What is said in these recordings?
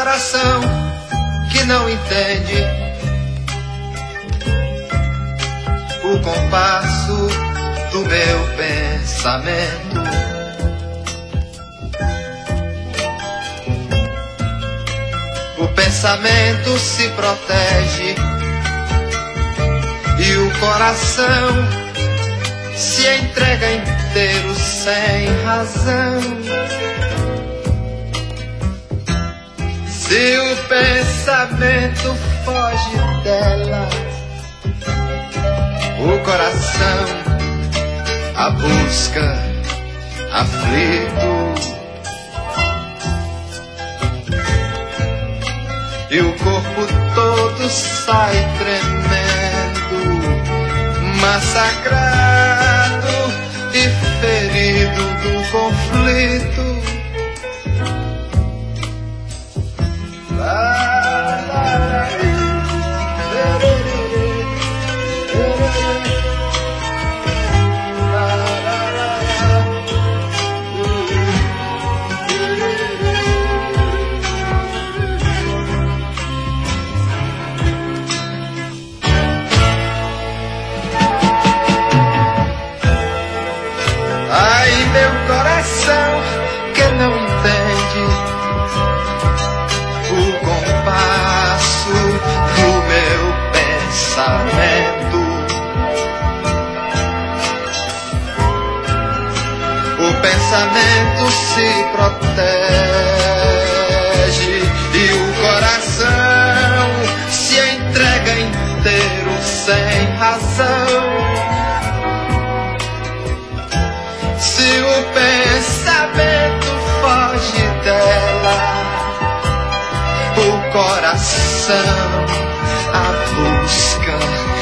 coração que não entende o compasso do meu pensamento. O pensamento se protege e o coração se entrega inteiro sem razão. Se o pensamento foge dela, o coração a busca aflito. E o corpo todo sai tremendo, massacrado e ferido do conflito. Ai, meu coração que não entende o compasso do meu pensamento. O pensamento se protege e o coração se entrega inteiro sem razão. Se o pensamento foge dela, o coração a busca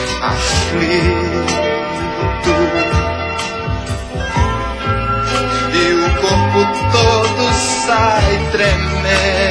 aflito. E o corpo todo sai tremendo,